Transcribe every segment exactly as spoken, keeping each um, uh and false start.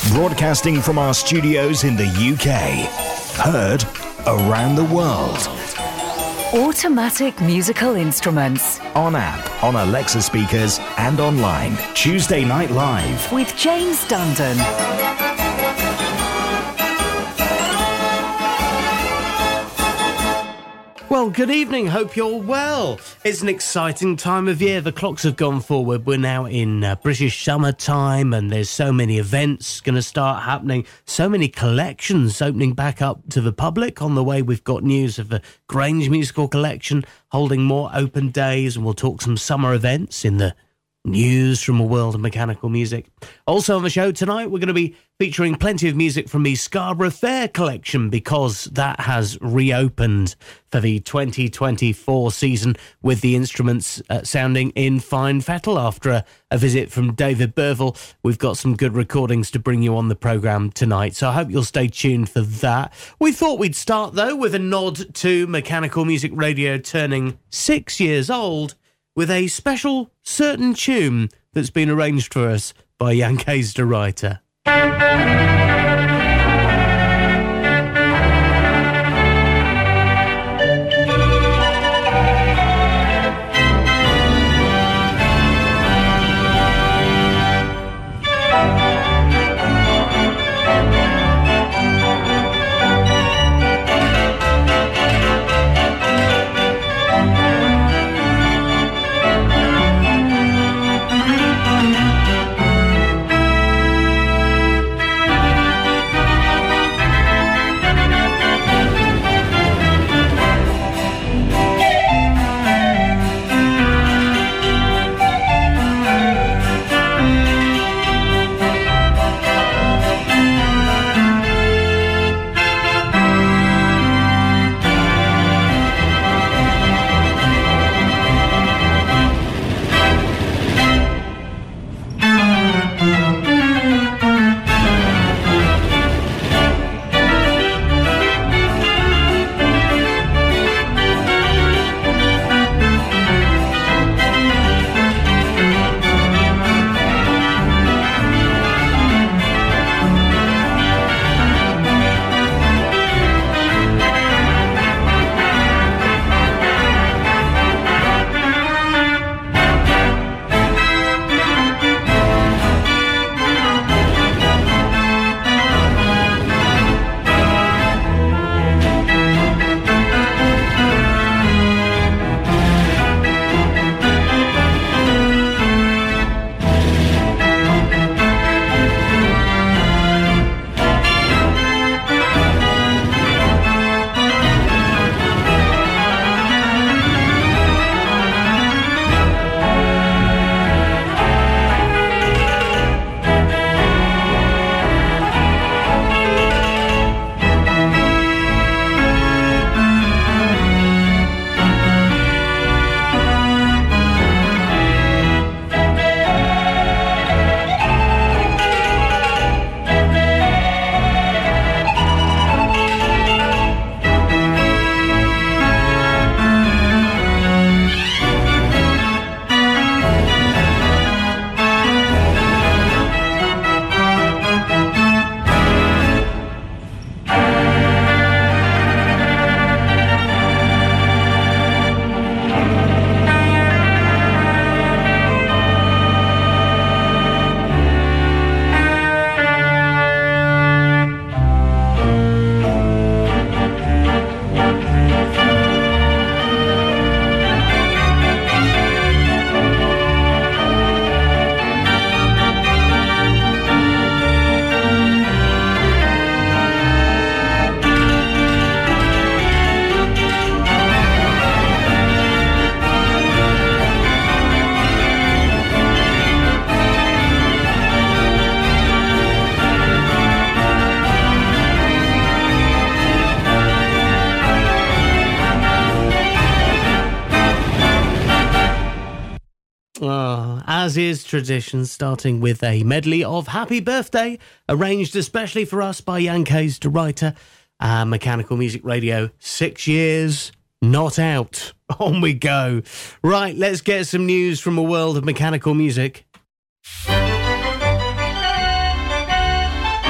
Broadcasting from our studios in the U K. Heard around the world. Automatic Musical Instruments. On app, on Alexa speakers, and online. Tuesday Night Live. With James Dundon. Well, good evening. Hope you're well. It's an exciting time of year. The clocks have gone forward. We're now in uh, British summertime, and there's so many events going to start happening. So many collections opening back up to the public. On the way, we've got news of the Grange Musical Collection holding more open days, and we'll talk some summer events in the news from a world of mechanical music. Also on the show tonight, we're going to be featuring plenty of music from the Scarborough Fair collection, because that has reopened for the twenty twenty-four season, with the instruments uh, sounding in fine fettle after a, a visit from David Burville. We've got some good recordings to bring you on the programme tonight, so I hope you'll stay tuned for that. We thought we'd start, though, with a nod to Mechanical Music Radio turning six years old, with a special certain tune that's been arranged for us by Jan Kees de Ruiter. Oh, as is tradition, starting with a medley of Happy Birthday, arranged especially for us by Jan Kees de Ruiter. Uh, Mechanical Music Radio, six years, not out. On we go. Right, let's get some news from a world of mechanical music.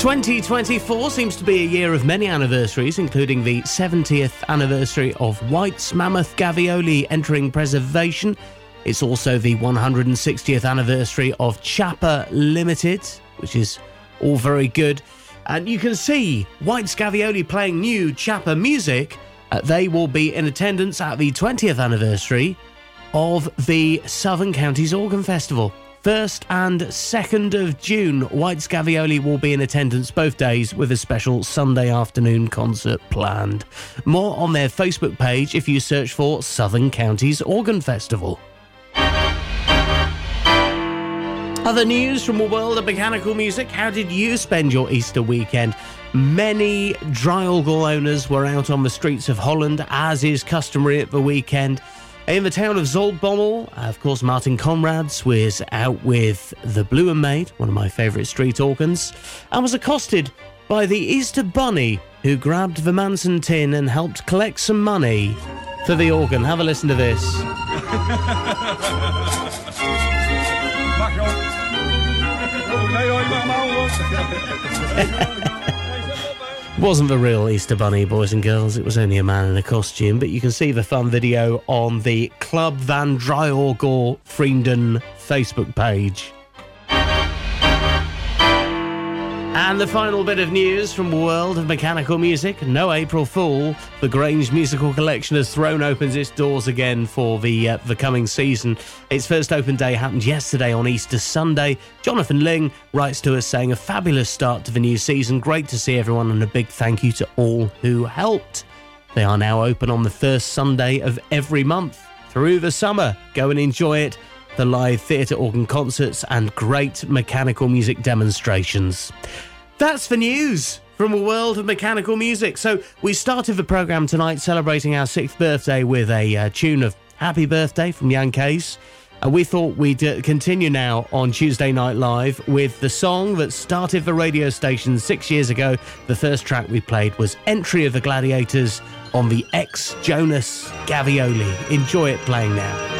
twenty twenty-four seems to be a year of many anniversaries, including the seventieth anniversary of White's Mammoth Gavioli entering preservation. It's also the one hundred sixtieth anniversary of Chapa Limited, which is all very good. And you can see White's Gavioli playing new Chapa music. Uh, they will be in attendance at the twentieth anniversary of the Southern Counties Organ Festival. first and second of June, White's Gavioli will be in attendance both days with a special Sunday afternoon concert planned. More on their Facebook page if you search for Southern Counties Organ Festival. Other news from the world of mechanical music. How did you spend your Easter weekend? Many Draaiorgel owners were out on the streets of Holland, as is customary at the weekend. In the town of Zaltbommel, of course, Martin Conrads was out with the Blue and Maid, one of my favourite street organs, and was accosted by the Easter Bunny, who grabbed the Manson tin and helped collect some money for the organ. Have a listen to this. Wasn't the real Easter Bunny, boys and girls. It was only a man in a costume. But you can see the fun video on the Club van Draaiorgel Vrienden Facebook page. And the final bit of news from the world of mechanical music. No April Fool. The Grange Musical Collection has thrown open its doors again for the uh, the coming season. Its first open day happened yesterday on Easter Sunday. Jonathan Ling writes to us saying, a fabulous start to the new season. Great to see everyone, and a big thank you to all who helped. They are now open on the first Sunday of every month through the summer. Go and enjoy it. The live theatre organ concerts and great mechanical music demonstrations. That's the news from the world of mechanical music. So we started the programme tonight celebrating our sixth birthday with a uh, tune of Happy Birthday from Jan Kees. And we thought we'd uh, continue now on Tuesday Night Live with the song that started the radio station six years ago. The first track we played was Entry of the Gladiators on the ex-Jonas Gavioli. Enjoy it playing now.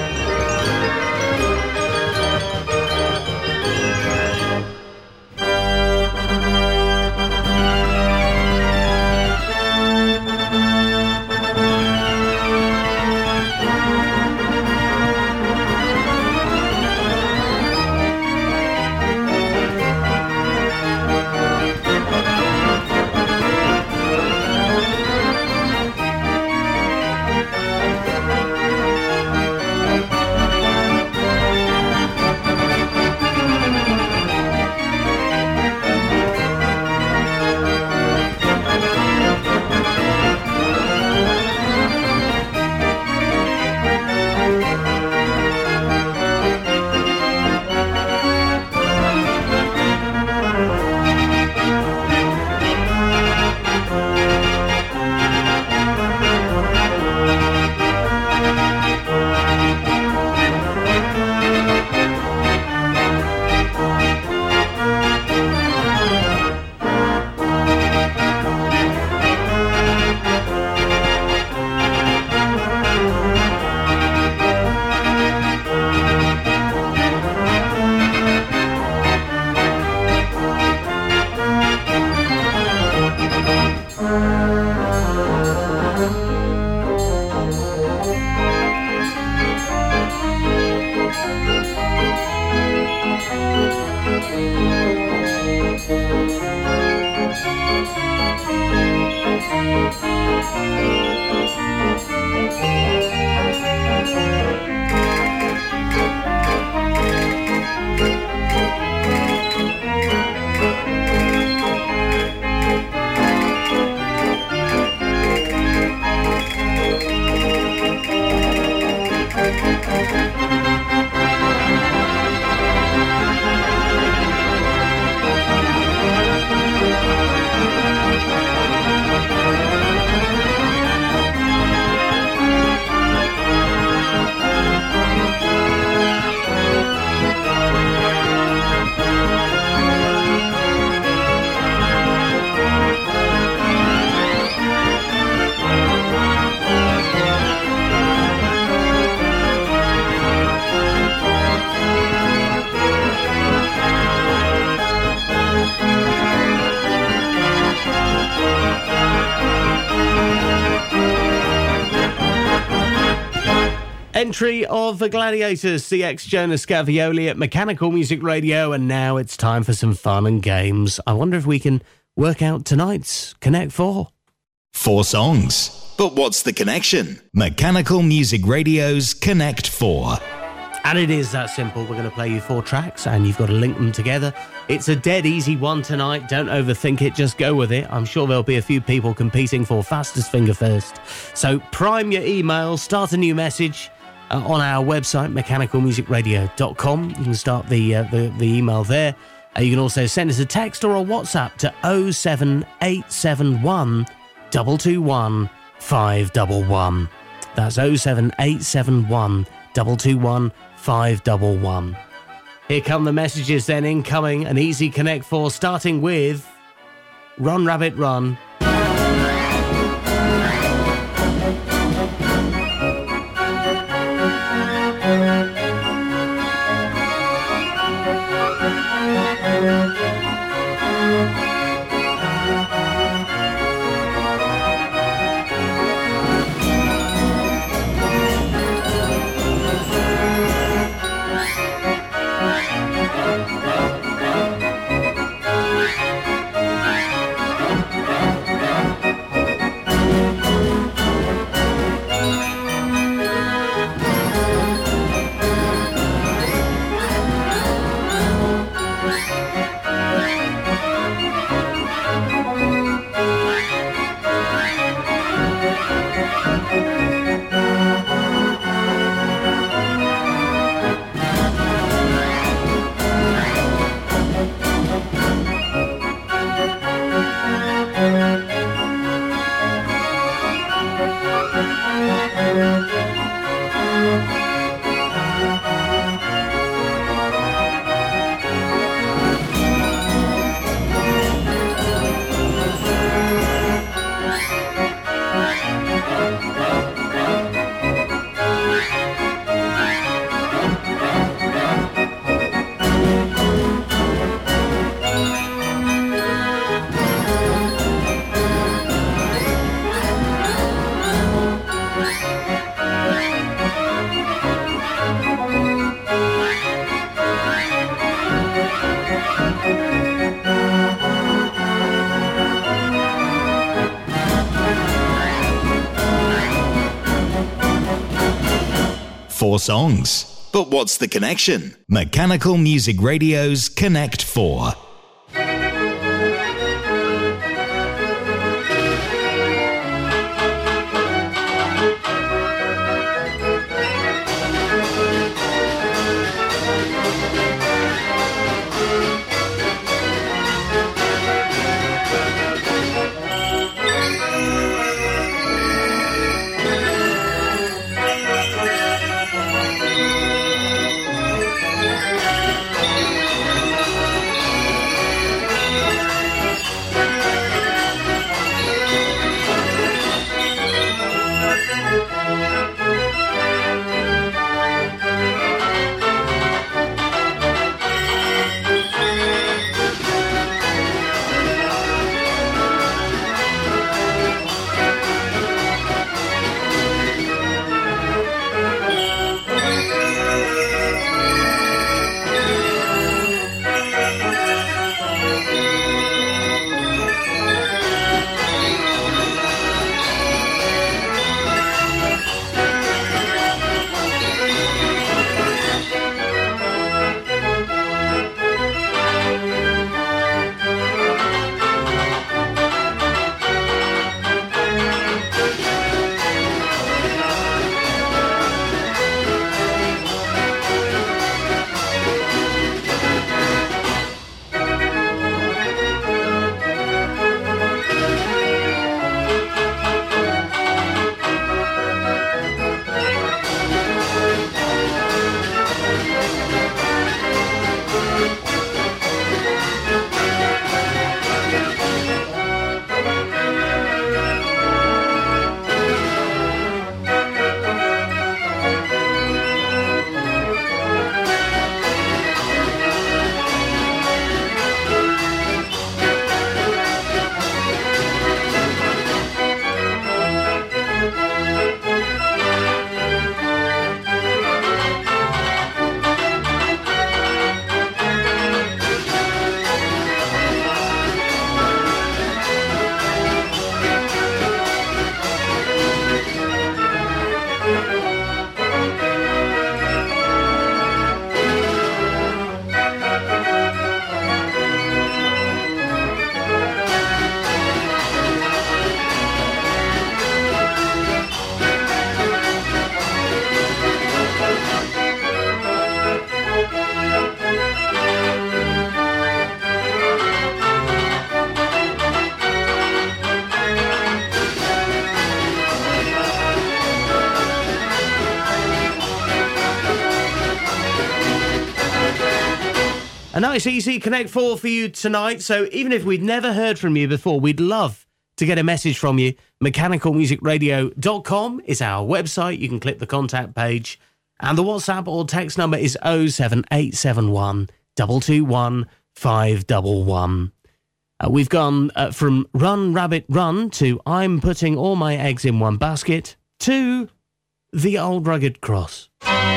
entry of the Gladiators, C X Jonas Scavioli at Mechanical Music Radio, and now it's time for some fun and games. I wonder if we can work out tonight's Connect Four. Four songs. But what's the connection? Mechanical Music Radio's Connect Four. And it is that simple. We're going to play you four tracks and you've got to link them together. It's a dead easy one tonight. Don't overthink it. Just go with it. I'm sure there'll be a few people competing for fastest finger first. So prime your email, start a new message uh, on our website, mechanical music radio dot com. You can start the, uh, the, the email there. Uh, you can also send us a text or a WhatsApp to oh seven eight seven one, two two one, five one one. That's oh seven eight seven one, two two one, five one one. Here come the messages then incoming. An easy Connect Four starting with Run Rabbit Run. Four songs. But what's the connection? Mechanical Music Radio's Connect Four. A nice, easy Connect Four for you tonight. So even if we'd never heard from you before, we'd love to get a message from you. mechanical music radio dot com is our website. You can click the contact page. And the WhatsApp or text number is oh seven eight seven one, two two one, five one one. Uh, we've gone uh, from Run Rabbit Run to I'm Putting All My Eggs in One Basket to The Old Rugged Cross.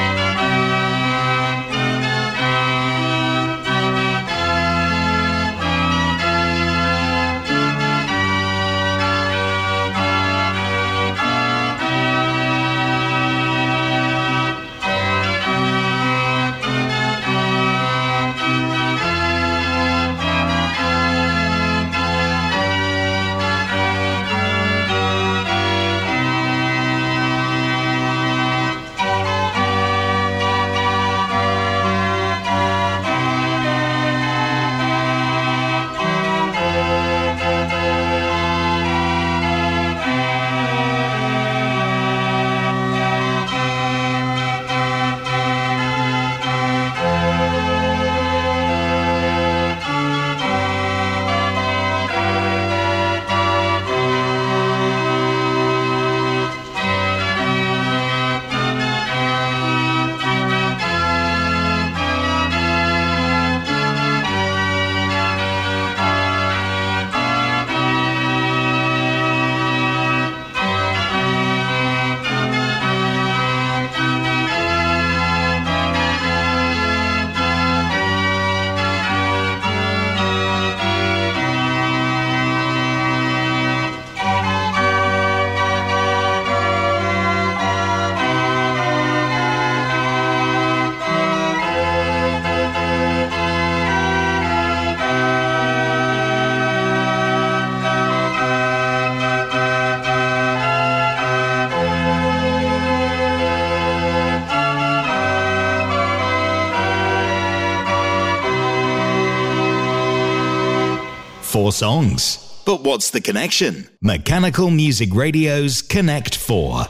Four songs. But what's the connection? Mechanical Music Radio's Connect Four.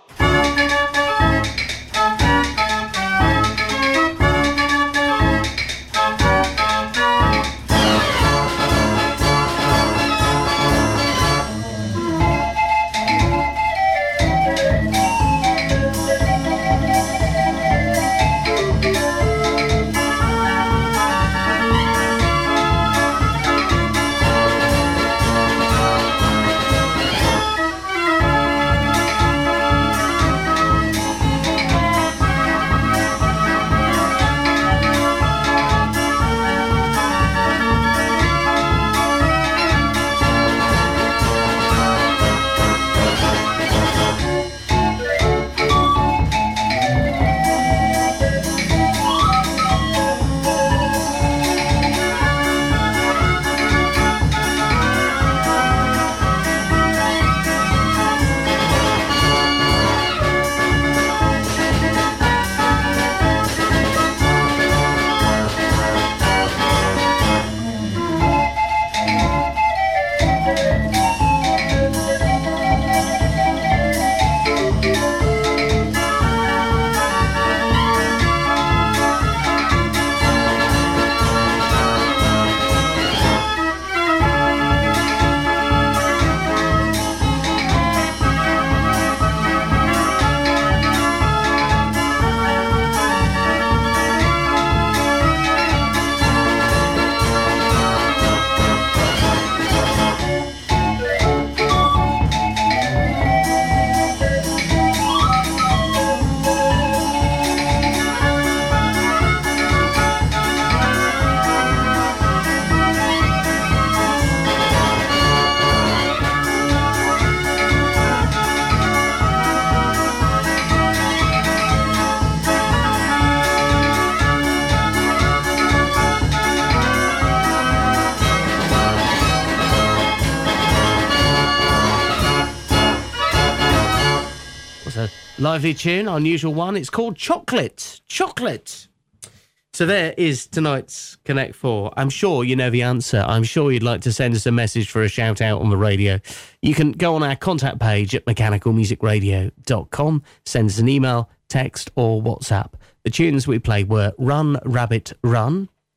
Lively tune, unusual one. It's called Chocolate. Chocolate. So there is tonight's Connect Four. I'm sure you know the answer. I'm sure you'd like to send us a message for a shout out on the radio. You can go on our contact page at mechanical music radio dot com, send us an email, text or WhatsApp. The tunes we played were Run Rabbit Run,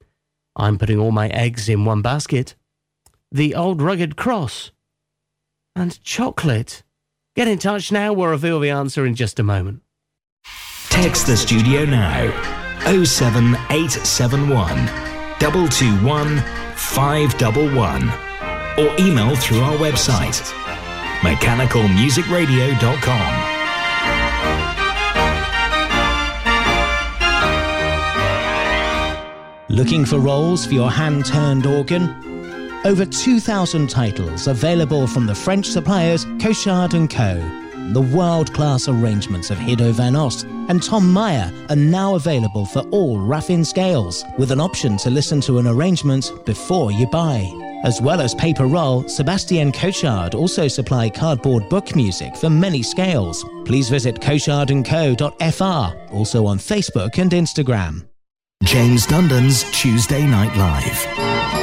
I'm putting all my eggs in one basket. The Old Rugged Cross. And chocolate. Get in touch now. We'll reveal the answer in just a moment. Text the studio now. oh seven eight seven one, two two one, five one one. Or email through our website, mechanical music radio dot com. Looking for rolls for your hand-turned organ? Over two thousand titles available from the French suppliers Cochard and Co. The world-class arrangements of Hiddo van Ost and Tom Meyer are now available for all Raffin scales, with an option to listen to an arrangement before you buy. As well as paper roll, Sebastian Cochard also supply cardboard book music for many scales. Please visit cochard and co dot f r, also on Facebook and Instagram. James Dundon's Tuesday Night Live.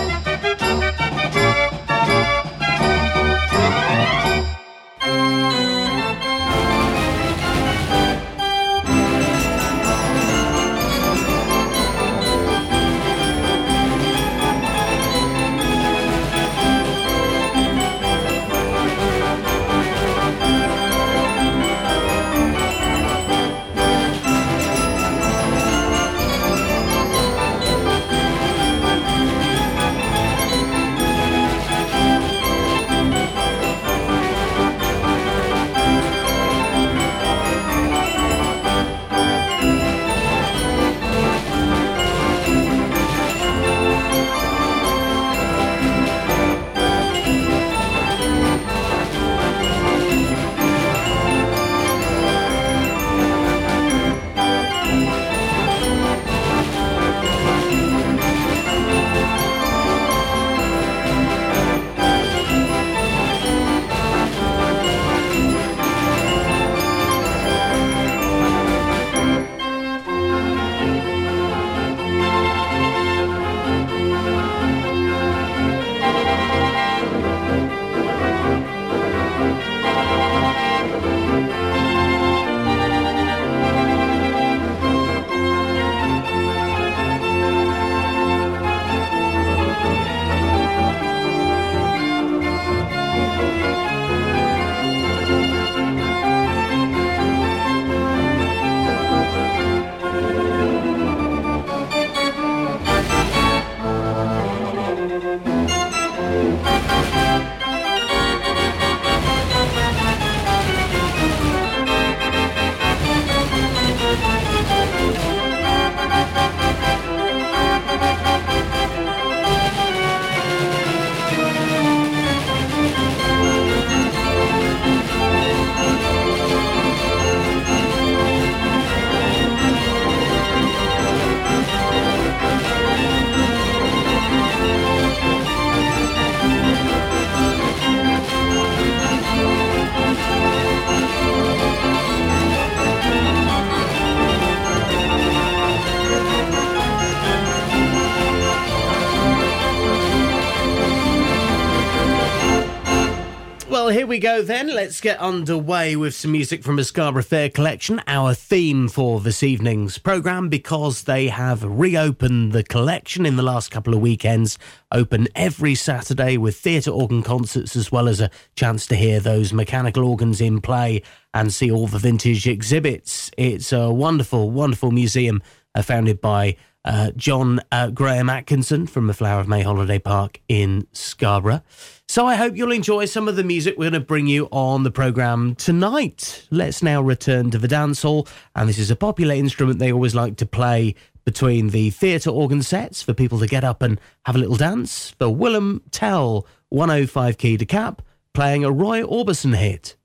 Well, here we go then. Let's get underway with some music from a Scarborough Fair collection, our theme for this evening's programme, because they have reopened the collection in the last couple of weekends, open every Saturday with theatre organ concerts, as well as a chance to hear those mechanical organs in play and see all the vintage exhibits. It's a wonderful, wonderful museum uh, founded by uh, John uh, Graham Atkinson from the Flower of May Holiday Park in Scarborough. So I hope you'll enjoy some of the music we're going to bring you on the programme tonight. Let's now return to the dance hall, and this is a popular instrument they always like to play between the theatre organ sets for people to get up and have a little dance. The Willem Tell one oh five key de cap playing a Roy Orbison hit.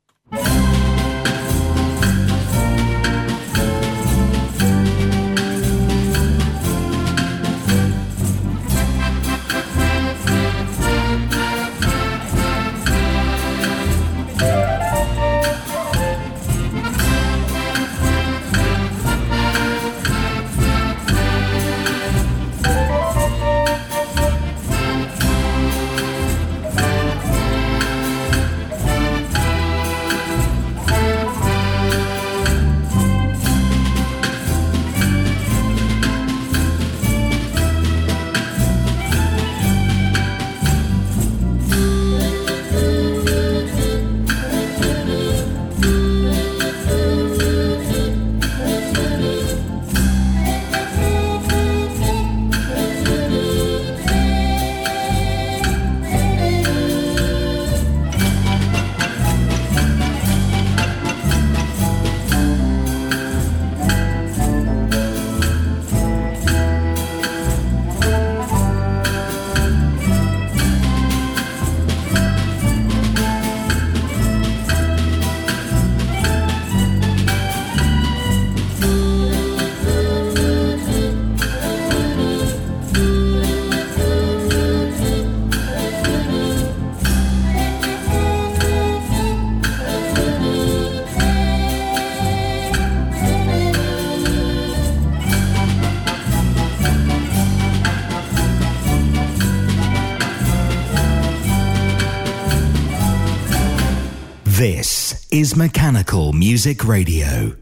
This is Mechanical Music Radio.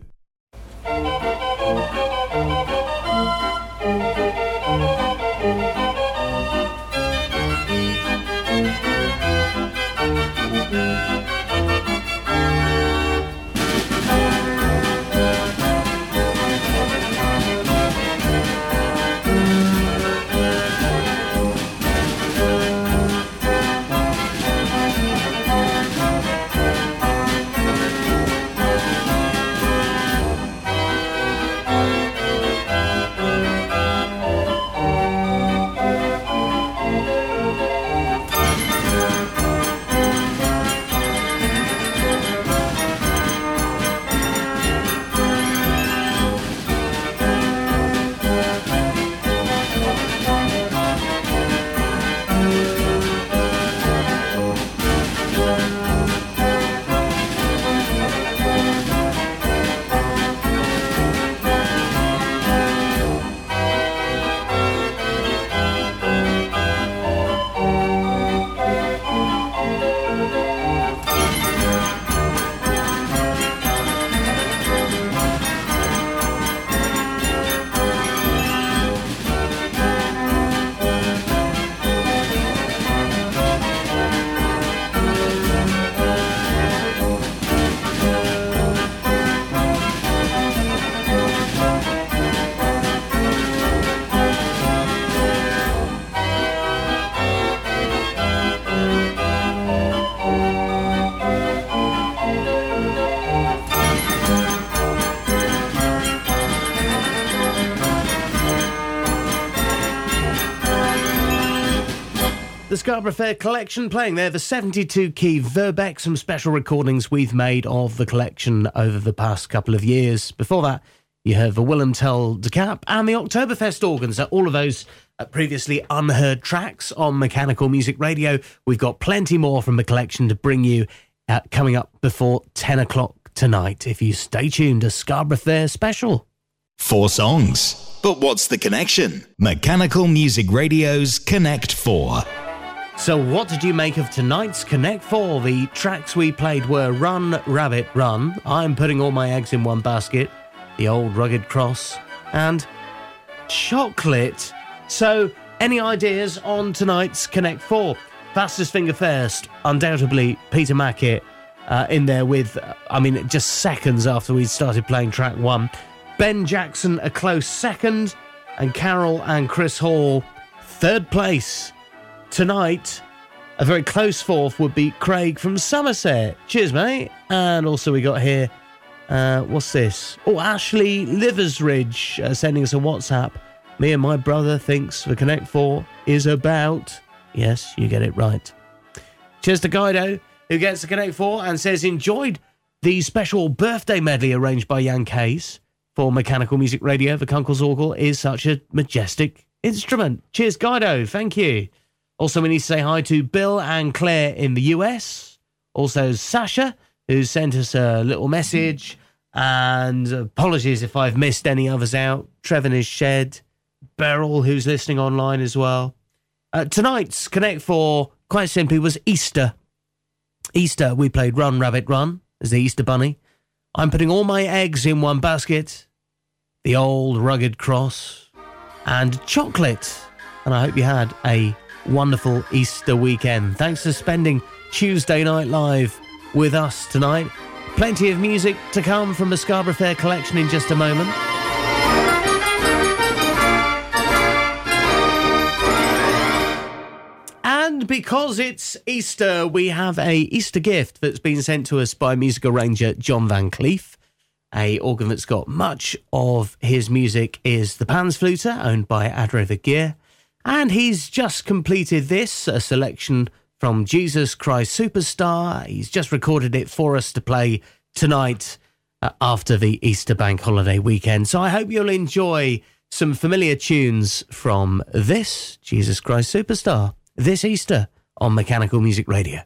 The Scarborough Fair collection playing there, the seventy-two key Verbeck, some special recordings we've made of the collection over the past couple of years. Before that, you heard the Willem Tell de Cap and the Oktoberfest organs. So all of those uh, previously unheard tracks on Mechanical Music Radio. We've got plenty more from the collection to bring you uh, coming up before ten o'clock tonight. If you stay tuned, a Scarborough Fair special. Four songs. But what's the connection? Mechanical Music Radio's Connect Four. So what did you make of tonight's Connect Four? The tracks we played were Run, Rabbit, Run, I'm Putting All My Eggs in One Basket, The Old Rugged Cross, and Chocolate. So, any ideas on tonight's Connect Four? Fastest Finger First, undoubtedly Peter Mackett uh, in there with, uh, I mean, just seconds after we started playing track one. Ben Jackson, a close second, and Carol and Chris Hall, third place. Tonight, a very close fourth would be Craig from Somerset. Cheers, mate. And also we got here, uh, what's this? Oh, Ashley Liversridge uh, sending us a WhatsApp. Me and my brother thinks the Connect Four is about... Yes, you get it right. Cheers to Guido, who gets the Connect Four and says, enjoyed the special birthday medley arranged by Jan Case for Mechanical Music Radio. The Kunkelsorgel is such a majestic instrument. Cheers, Guido. Thank you. Also, we need to say hi to Bill and Claire in the U S. Also, Sasha, who sent us a little message. And apologies if I've missed any others out. Trevor in his shed. Beryl, who's listening online as well. Uh, tonight's Connect Four, quite simply, was Easter. Easter, we played Run, Rabbit, Run as the Easter Bunny. I'm Putting All My Eggs in One Basket. The Old Rugged Cross. And Chocolate. And I hope you had a wonderful Easter weekend. Thanks for spending Tuesday Night Live with us tonight. Plenty of music to come from the Scarborough Fair collection in just a moment. And because it's Easter, we have a Easter gift that's been sent to us by music arranger John Van Cleef. A organ that's got much of his music is the Panzfluter, owned by Ad Rover Gear. And he's just completed this, a selection from Jesus Christ Superstar. He's just recorded it for us to play tonight uh, after the Easter bank holiday weekend. So I hope you'll enjoy some familiar tunes from this, Jesus Christ Superstar, this Easter on Mechanical Music Radio.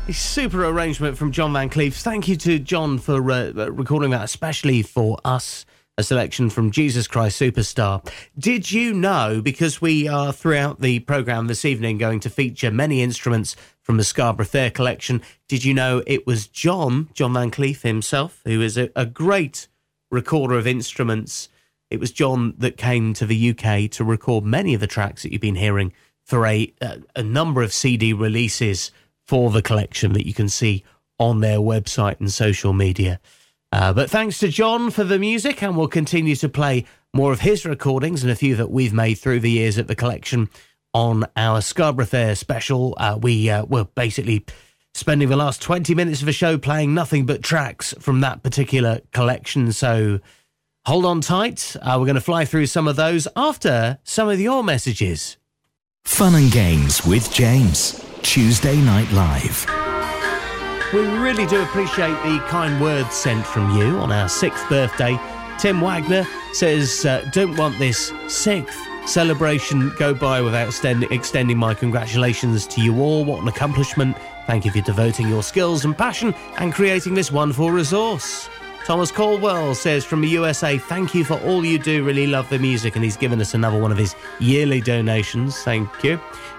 A super arrangement from John Van Cleef. Thank you to John for uh, recording that, especially for us. A selection from Jesus Christ Superstar. Did you know, because we are throughout the programme this evening going to feature many instruments from the Scarborough Fair collection, did you know it was John, John Van Cleef himself, who is a, a great recorder of instruments. It was John that came to the U K to record many of the tracks that you've been hearing for a, a, a number of C D releases for the collection that you can see on their website and social media. Uh, but thanks to John for the music, and we'll continue to play more of his recordings and a few that we've made through the years at the collection on our Scarborough Fair special. Uh, we uh, were basically spending the last twenty minutes of the show playing nothing but tracks from that particular collection, so hold on tight. Uh, we're going to fly through some of those after some of your messages. Fun and games with James. Tuesday Night Live. We really do appreciate the kind words sent from you on our sixth birthday. Tim Wagner says, uh, don't want this sixth celebration go by without extend- extending my congratulations to you all. What an accomplishment. Thank you for devoting your skills and passion and creating this wonderful resource. Thomas Caldwell says from the U S A, thank you for all you do. Really love the music. And he's given us another one of his yearly donations. Thank you.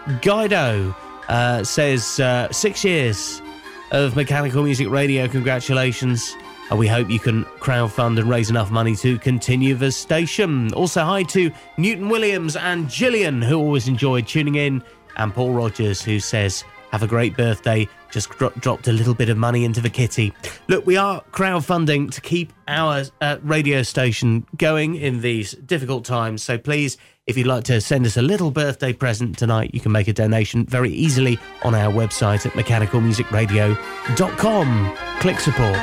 Guido uh, says, uh, six years of Mechanical Music Radio. Congratulations. And we hope you can crowdfund and raise enough money to continue the station. Also, hi to Newton Williams and Gillian, who always enjoyed tuning in. And Paul Rogers, who says, have a great birthday. Just dro- dropped a little bit of money into the kitty. Look, we are crowdfunding to keep our uh, radio station going in these difficult times. So please, if you'd like to send us a little birthday present tonight, you can make a donation very easily on our website at mechanical music radio dot com. Click support.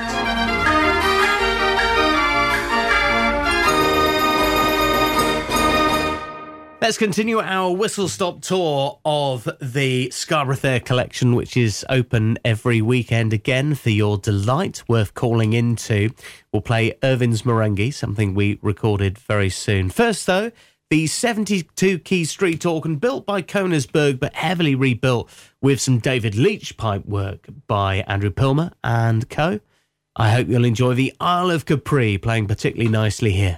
Let's continue our whistle-stop tour of the Scarborough Fair collection, which is open every weekend again for your delight, worth calling into. We'll play Irvin's Merengue, something we recorded very soon. First, though, the seventy-two key street organ, built by Konersberg but heavily rebuilt with some David Leach pipe work by Andrew Pilmer and co. I hope you'll enjoy the Isle of Capri, playing particularly nicely here.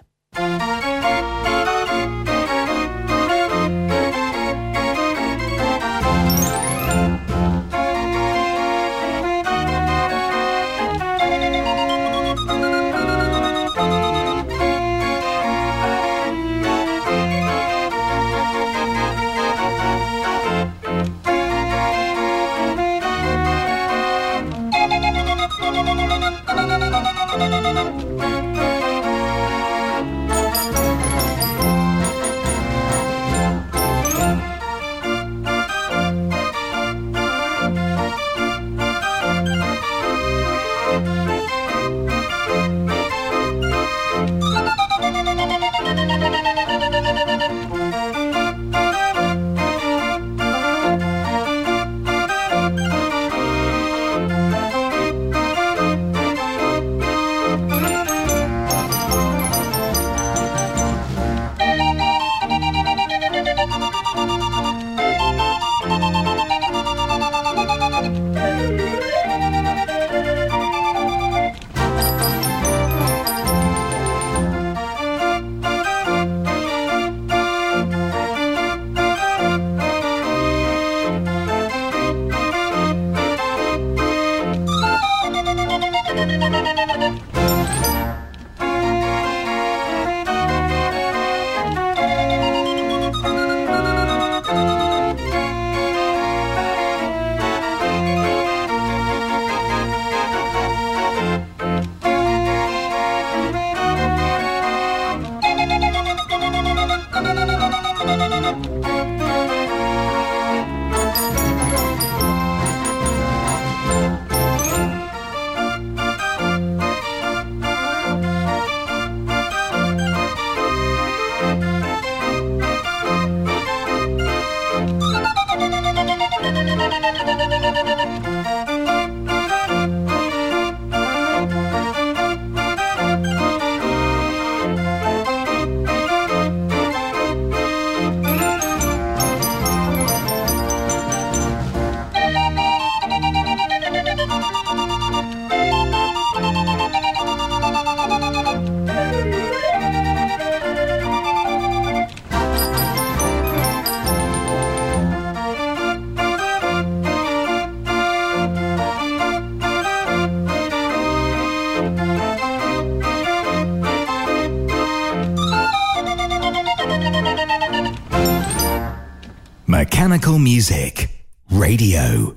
Mechanical Music Radio.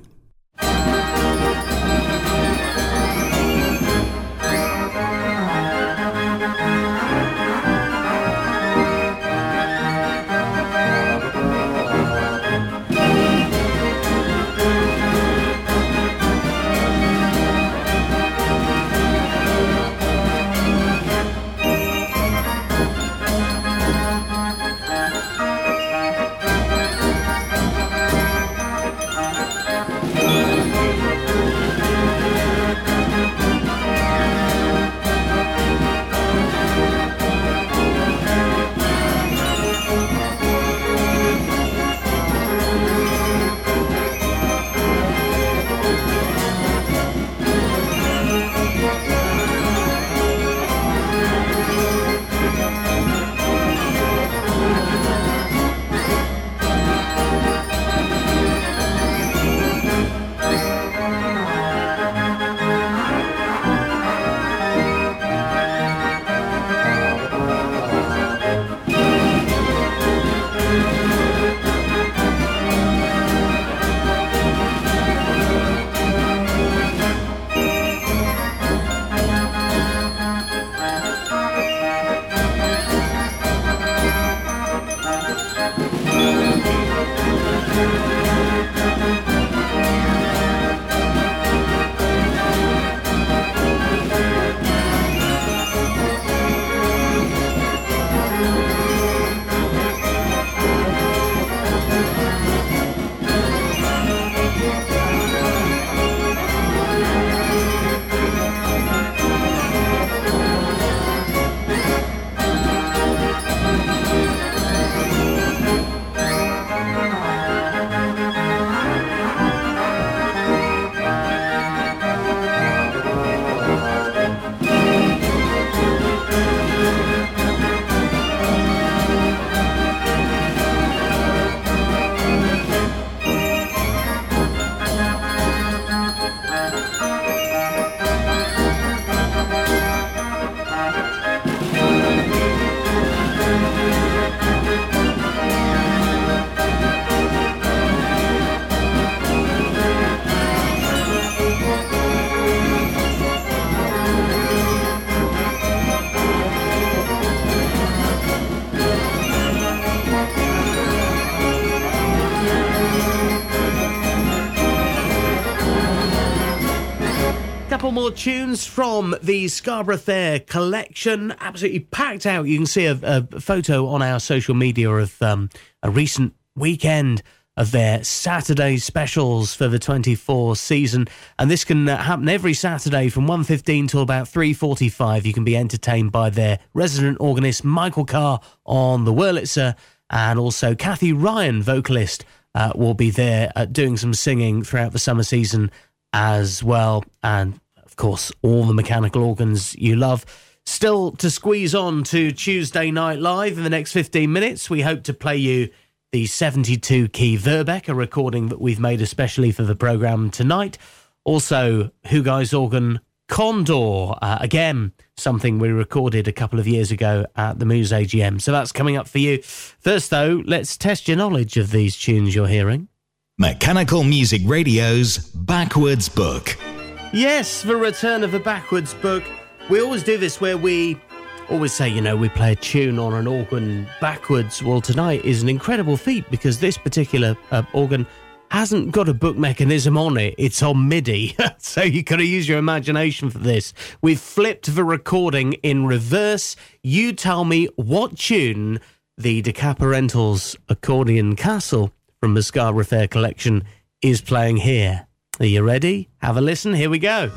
Couple more tunes from the Scarborough Fair collection, absolutely packed out. You can see a, a photo on our social media of um, a recent weekend of their Saturday specials for the twenty-four season, and this can uh, happen every Saturday from one fifteen till about three forty-five. You can be entertained by their resident organist Michael Carr on the Wurlitzer, and also Kathy Ryan, vocalist, uh, will be there uh, doing some singing throughout the summer season as well. And of course, all the mechanical organs you love. Still to squeeze on to Tuesday Night Live in the next fifteen minutes. We hope to play you the seventy-two key Verbeck, a recording that we've made especially for the programme tonight. Also, Hugai's organ Condor, uh, again, something we recorded a couple of years ago at the Muse A G M. So that's coming up for you. First, though, let's test your knowledge of these tunes you're hearing. Mechanical Music Radio's Backwards Book. Yes, the return of the Backwards Book. We always do this where we always say, you know, we play a tune on an organ backwards. Well, tonight is an incredible feat because this particular uh, organ hasn't got a book mechanism on it. It's on MIDI. So you've got to use your imagination for this. We've flipped the recording in reverse. You tell me what tune the Decappa Rentals Accordion Castle from the Scarborough Fair collection is playing here. Are you ready? Have a listen. Here we go.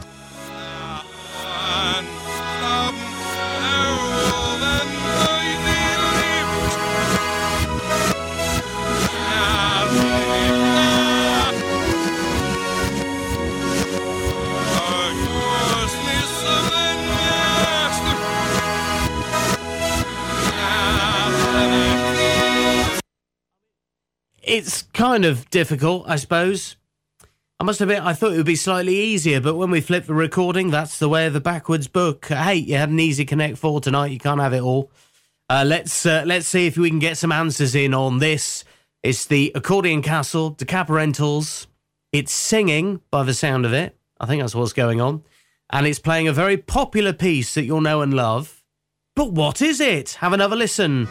It's kind of difficult, I suppose. I must admit, I thought it would be slightly easier, but when we flip the recording, that's the way of the Backwards Book. Hey, you had an easy Connect four tonight. You can't have it all. Uh, let's uh, let's see if we can get some answers in on this. It's the Accordion Castle, the Caparentals. It's singing, by the sound of it. I think that's what's going on. And it's playing a very popular piece that you'll know and love. But what is it? Have another listen.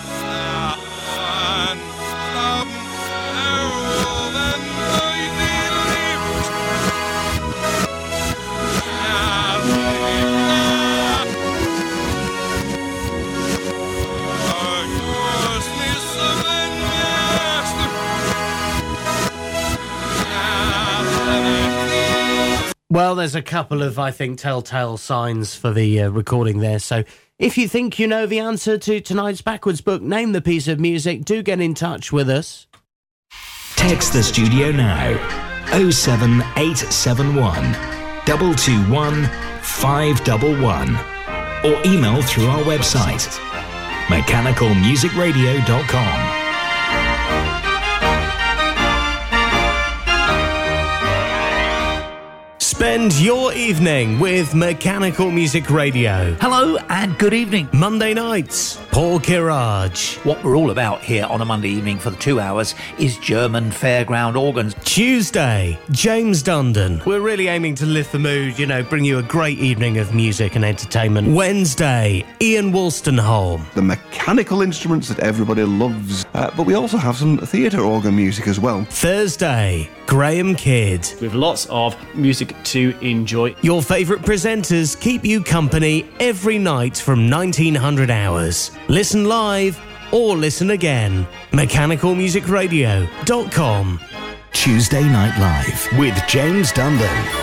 Well, there's a couple of, I think, telltale signs for the uh, recording there. So if you think you know the answer to tonight's Backwards book, name the piece of music, do get in touch with us. Text the studio now. oh seven eight seven one, two two one, five one one. Or email through our website, mechanical music radio dot com. Spend your evening with Mechanical Music Radio. Hello and good evening. Monday nights, Paul Kirage. What we're all about here on a Monday evening for the two hours is German fairground organs. Tuesday, James Dundon. We're really aiming to lift the mood, you know, bring you a great evening of music and entertainment. Wednesday, Ian Wolstenholme. The mechanical instruments that everybody loves. Uh, but we also have some theatre organ music as well. Thursday, Graham Kidd. With lots of music to enjoy. Your favourite presenters keep you company every night from nineteen hundred hours. Listen live or listen again. mechanical music radio dot com. Tuesday Night Live with James Dundon.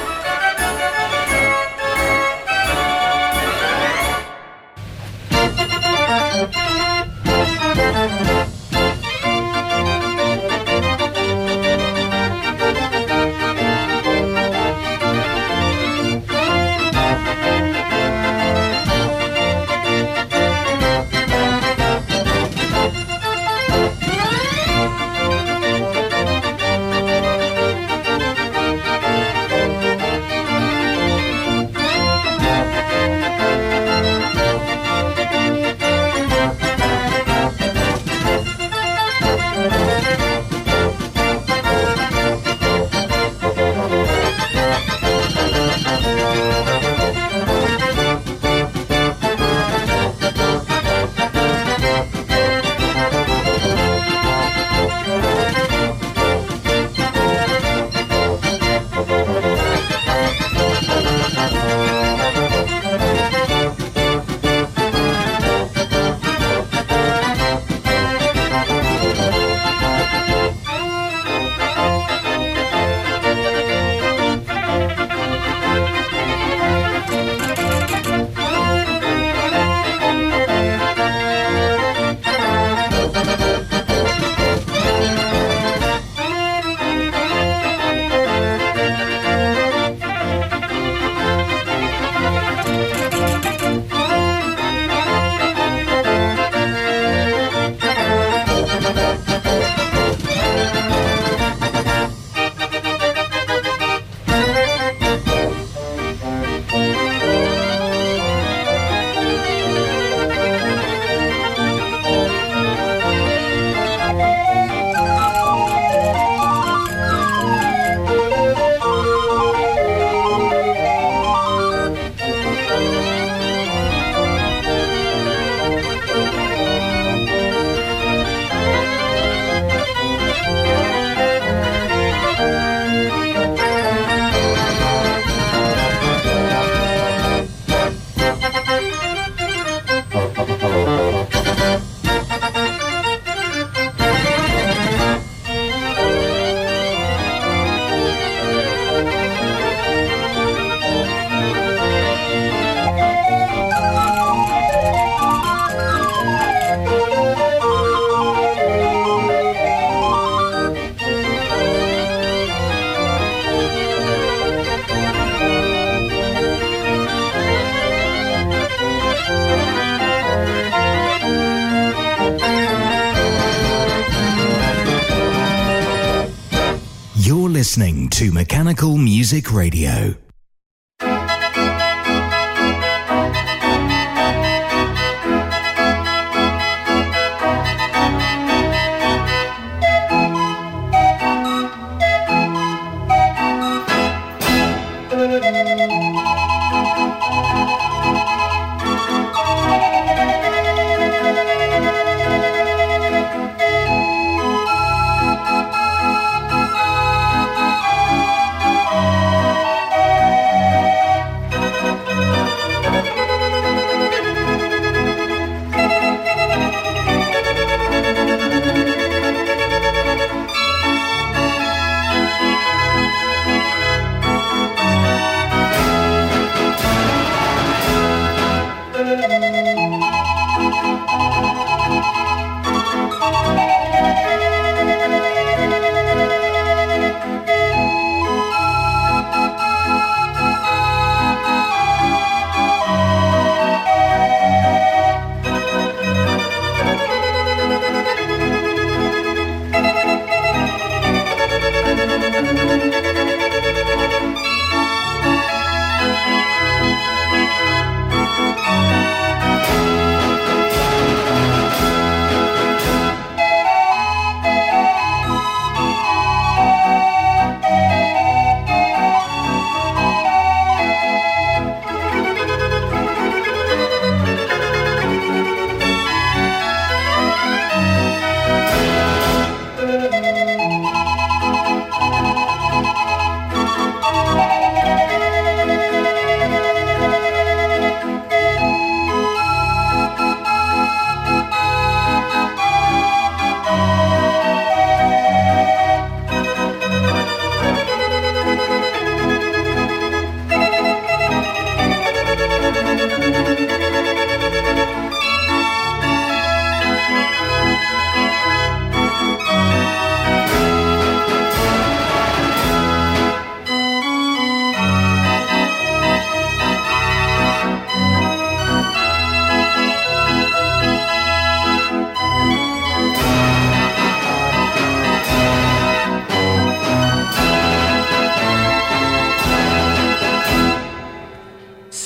You're listening to Mechanical Music Radio.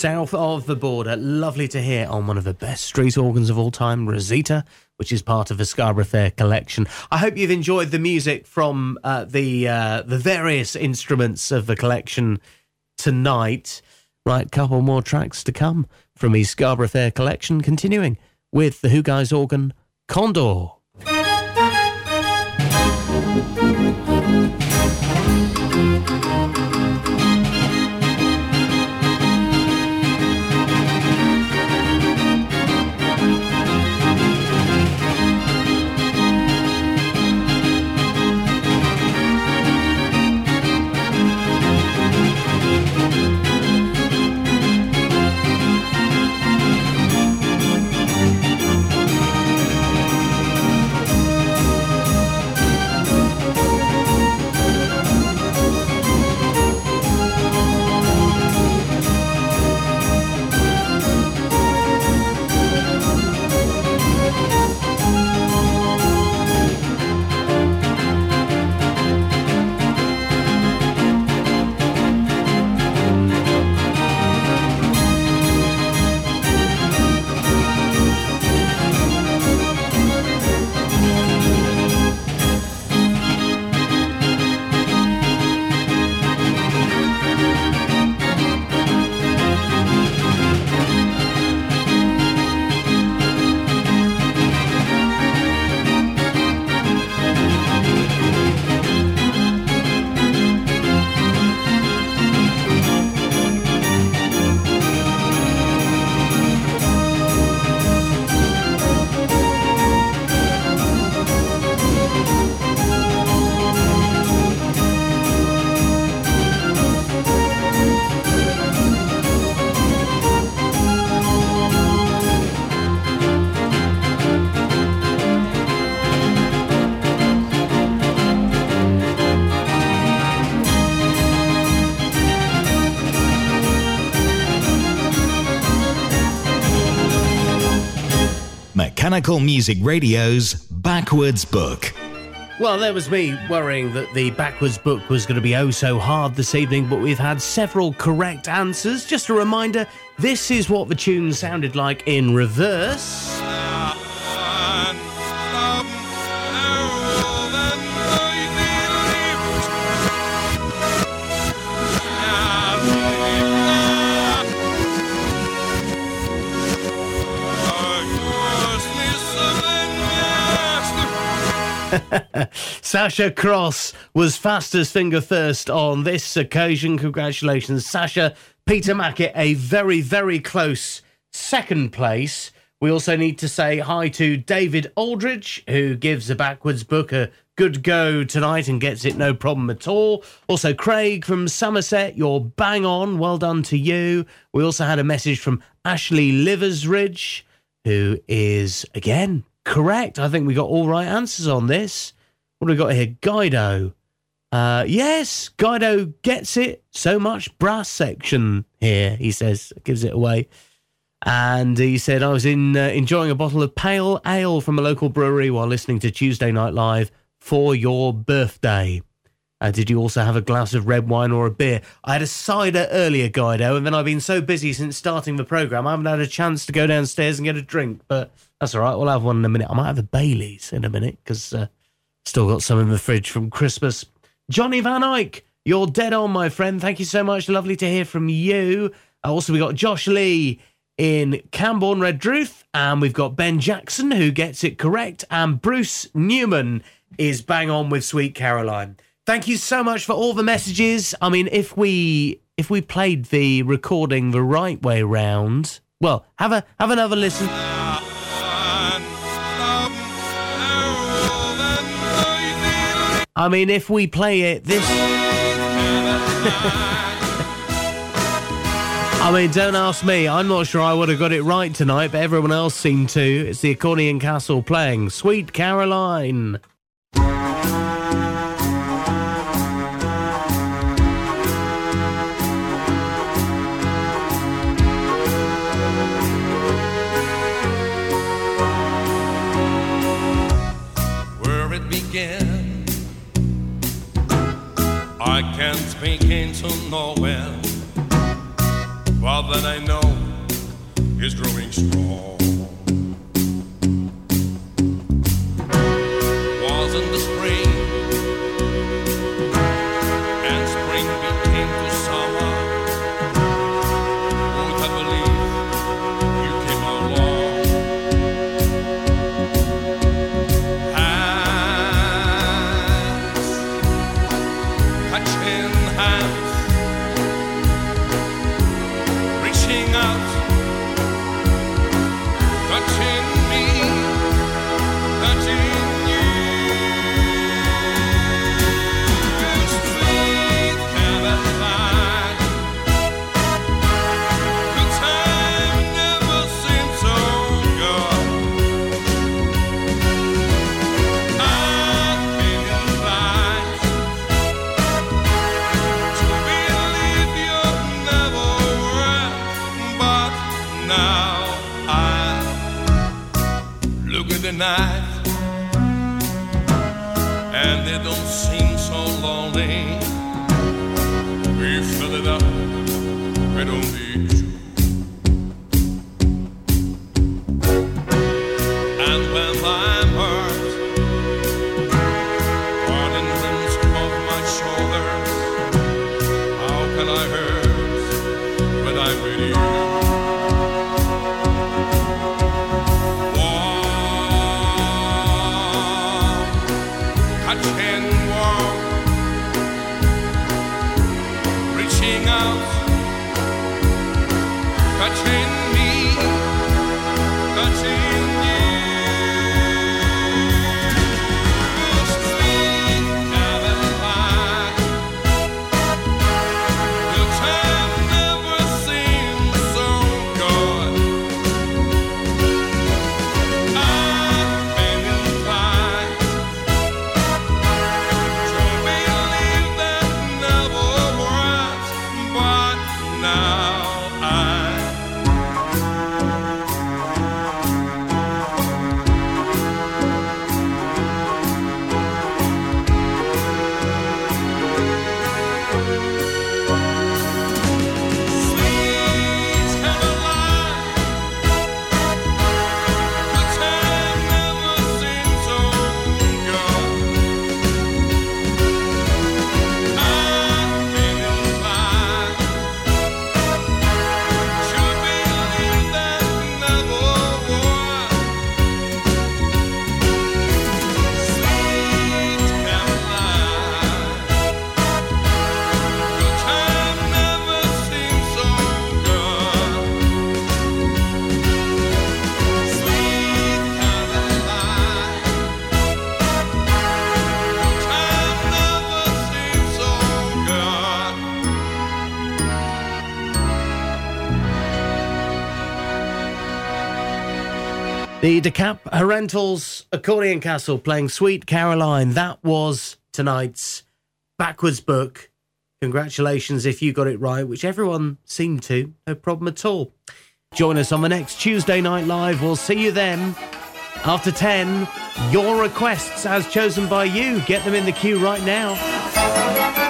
south of the border. Lovely to hear on one of the best street organs of all time, Rosita, which is part of the Scarborough Fair collection. I hope you've enjoyed the music from uh, the uh, the various instruments of the collection tonight. Right, couple more tracks to come from the Scarborough Fair collection, continuing with the Who Guys organ, Condor. Mechanical Music Radio's Backwards Book. Well, there was me worrying that the Backwards Book was going to be oh so hard this evening, but we've had several correct answers. Just a reminder, this is what the tune sounded like in reverse. Sasha Cross was fastest finger first on this occasion. Congratulations, Sasha. Peter Mackett, a very, very close second place. We also need to say hi to David Aldridge, who gives the Backwards Book a good go tonight and gets it no problem at all. Also, Craig from Somerset, you're bang on. Well done to you. We also had a message from Ashley Liversridge, who is, again, correct. I think we got all right answers on this. What do we got here? Guido. Uh, yes, Guido gets it. So much brass section here, he says. Gives it away. And he said, I was in uh, enjoying a bottle of pale ale from a local brewery while listening to Tuesday Night Live for your birthday. Uh, did you also have a glass of red wine or a beer? I had a cider earlier, Guido, and then I've been so busy since starting the programme, I haven't had a chance to go downstairs and get a drink, but that's all right. We'll have one in a minute. I might have a Baileys in a minute because uh, still got some in the fridge from Christmas. Johnny Van Eyck, you're dead on, my friend. Thank you so much. Lovely to hear from you. Uh, also, we got Josh Lee in Camborne Redruth, and we've got Ben Jackson, who gets it correct, and Bruce Newman is bang on with Sweet Caroline. Thank you so much for all the messages. I mean, if we if we played the recording the right way round, well, have a have another listen. I mean, if we play it this... I mean, don't ask me. I'm not sure I would have got it right tonight, but everyone else seemed to. It's the Accordion Castle playing Sweet Caroline. Where it began, I can't speak into nowhere. While love that I know is growing strong. Was in the spring, and spring became to summer. Would I believe you came along? Hands, touching hands, reaching out, touching me, touching you. Sweet Caroline, the time never seemed so good. I've been inclined to believe you've never were, but now I look at the night, and it don't seem so lonely. We fill it up with only two. And when I'm hurt, running rims off my shoulders, how can I hurt when I'm with you? Touching warm, reaching out, touching me, touching you. Sweet Caroline, the time never seemed so good. I've been inclined to believe that never was, but now I Sweet Caroline, the time never seemed so good. I've been inclined to believe that never was. Sweet Caroline, the time never seemed so good. Sweet Caroline, the time never seemed so good. The Decap Herentals Accordion Castle playing Sweet Caroline. That was tonight's Backwards Book. Congratulations if you got it right, which everyone seemed to. No problem at all. Join us on the next Tuesday Night Live. We'll see you then. After ten, your requests as chosen by you. Get them in the queue right now.